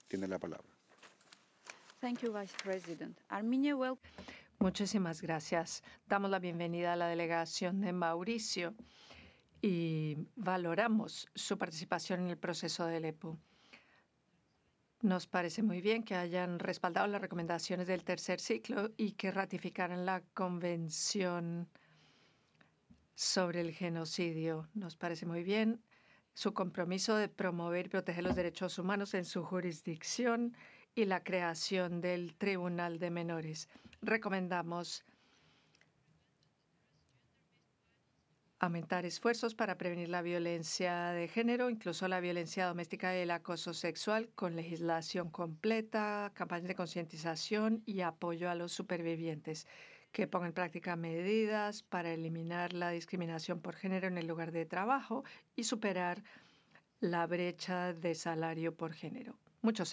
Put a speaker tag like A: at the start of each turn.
A: tiene la palabra.
B: Thank you, Vice President. Armenia
C: Muchísimas gracias. Damos la bienvenida a la delegación de Mauricio y valoramos su participación en el proceso del EPU. Nos parece muy bien que hayan respaldado las recomendaciones del tercer ciclo y que ratificaran la Convención sobre el Genocidio. Nos parece muy bien su compromiso de promover y proteger los derechos humanos en su jurisdicción y la creación del Tribunal de Menores. Recomendamos aumentar esfuerzos para prevenir la violencia de género, incluso la violencia doméstica y el acoso sexual, con legislación completa, campañas de concientización y apoyo a los supervivientes, que pongan en práctica medidas para eliminar la discriminación por género en el lugar de trabajo y superar la brecha de salario por género. Muchos